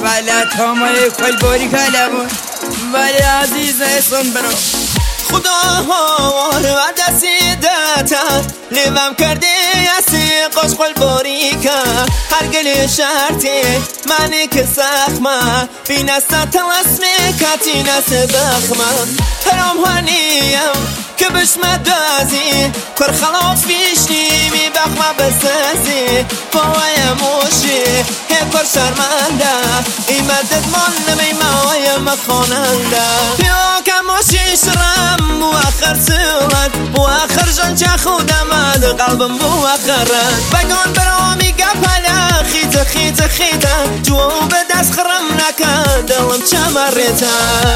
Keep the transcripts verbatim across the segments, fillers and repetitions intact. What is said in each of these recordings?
ولی تامای کل باری کلمون ولی عزیز احسان برو خدا وار و دستی دتا لیوم کرده اسی قشقل باری که هر گلی شرطی منی که سخمه بین استا تلسمی کتی نس بخمه هرام هنیم که بشمه دازی کر خلاف بیشنی می بخمه بسازی بوای موشی هی کر شرمنده ای مدد من نمی موای مخاننده بیا که موشی شرم بو آخر سولت بو آخر جان چه خودم اد قلبم بو آخرت بگان برامی گپله خیت خیت خیت جو به دست خرم نکن دلم چه مریته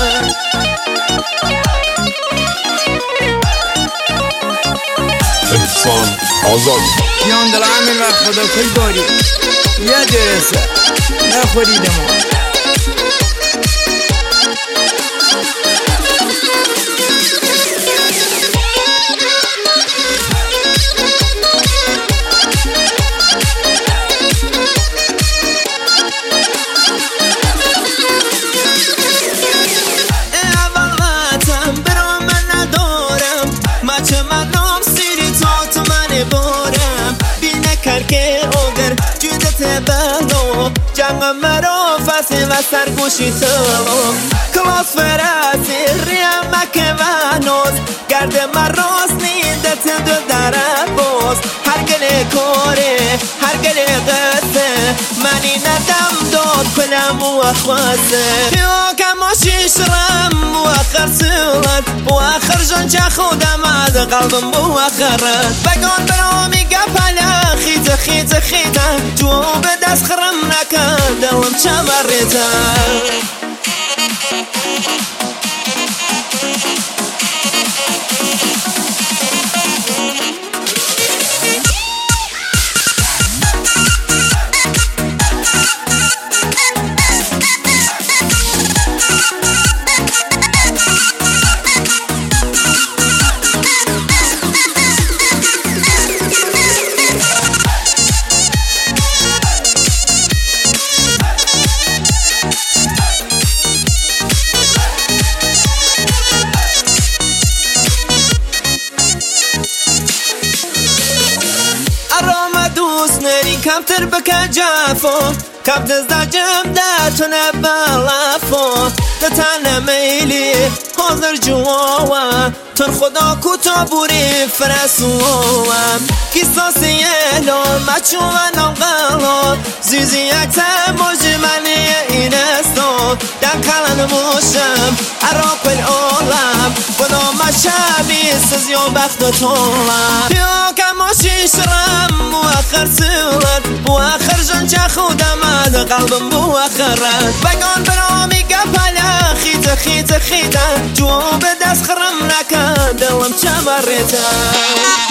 احسان آزاد بیان دل همین وقت خدا کل باری یه درسته نخوریدم جنگ مرا فسی و سرگوشی تلوم کلاس فراسی ریم مکه و نوز گرد مراز نیدت دو دره باز هر گله کاره هر گله قصه منی ندم داد کنم و اخواسته یا کماشی شرم و اخر سولت و اخر جان چه خودم از قلبم و اخرت بگان برامی گپله خیت خیت خیت جو به دست خرم نکن دلم چه مریته کمتر بکه جافو کم دزده جم ده تو نبالافو ده تنه میلی حاضر جواوا تر خدا کتا بوری فرسوام کساسی الو مچو و نغلو زیزی یک تموج منی این استو دن کلن موشم عراق العالم خدا مشابی سزی و بخت و طولم بیا کماشی شرم و آخر سولت و آخر جان چه خودم اد قلبم و آخرت بگان برامی گپله خیت خیت خیت جو به دست خرم نکن دلم چه مریته